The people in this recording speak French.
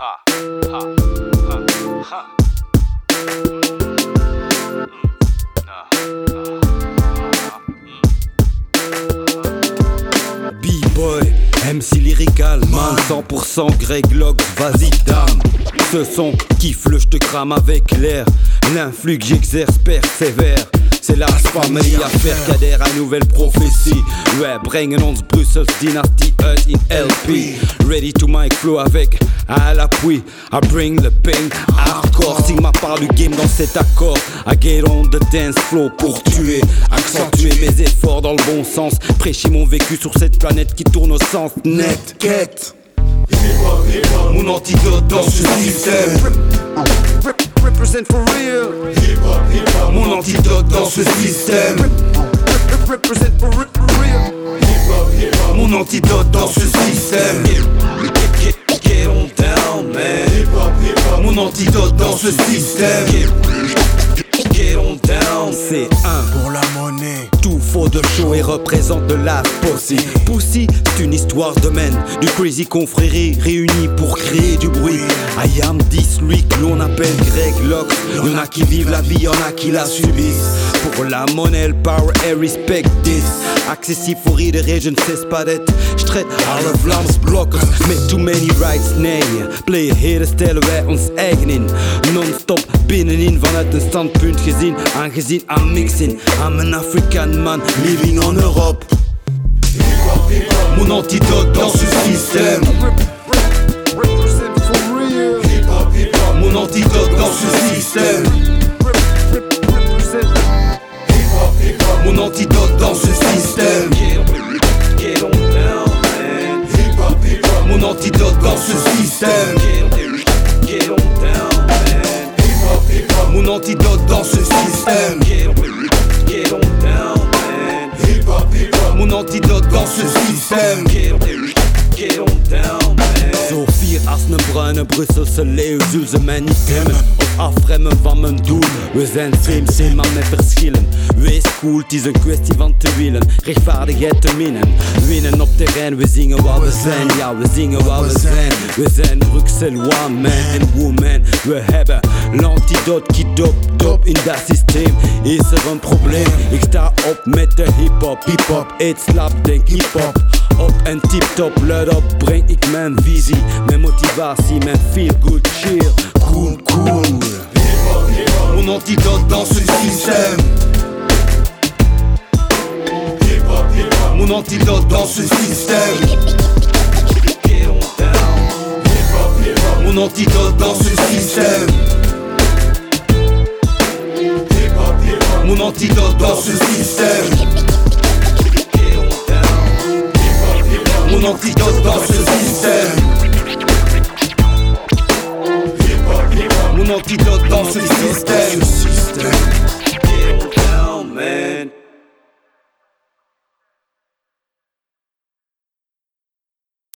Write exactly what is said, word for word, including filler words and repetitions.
B-boy, M C lyrical, man cent pour cent Greg Locke, vas-y dame. Ce son kiffe le j'te crame avec l'air. L'influx que j'exerce persévère. C'est la famille à faire qu'adhère à nouvelle prophétie. Ouais, bringen ons Brussels dynastie uit in L P. Ready to mic flow avec à l'appui. I bring the pain hardcore. Sigma part du game dans cet accord. I get on the dance floor pour tuer. Accentuer mes efforts dans le bon sens. Prêcher mon vécu sur cette planète qui tourne au sens net. Quête. Mon antidote dans ce système. Represent for real. Mon antidote dans ce système. Represent for real. Mon antidote dans ce système. Get, get on down, man. Mon antidote dans ce système. Get on down. C'est un pour la monnaie. Tout faux de show et représente de la Pussy. Pussy, c'est une histoire de men. Du crazy confrérie réunis pour créer du bruit. I am this, lui que l'on appelle Greg Locke. Y'en a qui vivent la vie, y'en a qui la subissent. Pour la monnaie, le power et respect this. Accessible pour rider, je ne cesse pas d'être. J'traite alle Vlaams blokkers met too many rights, nee. Player heren stellen wij ons eigen in. Non-stop binnenin vanuit een standpunt gezien. Aangezien I'm mixing, I'm an African man living en Europe. Mon antidote dans ce système. Mon antidote dans ce système. Mon antidote dans ce système. Get on down, man. Mon antidote dans ce système. Get on down, man. Mon antidote dans ce système. Get on down, man. Mon antidote dans ce système. Get on down, man. Zo vier als een bruine Brusselse leeuw zullen ze mij niet temmen of afremmen van mijn doel. We zijn same same maar met verschillen. Wees cool, het is een kwestie van te willen. Rechtvaardigheid te minnen. Winnen op terrein, we zingen wat we zijn. Ja, we zingen wat we zijn. We zijn Bruxelles, one man and woman. We hebben l'antidote qui dop dop in dat systeem. Is er een probleem? Ik sta op met de hip-hop. Hip-hop, eet, slap, denk hip-hop. Op en tip-top, luid op, breng ik mijn visie. Mijn motivatie, mijn feel-good cheer. Cool, cool. Mon antidote dans ce système. Mon antidote dans ce système. Mon antidote dans ce système. Mon antidote dans ce système. Mon antidote dans ce système.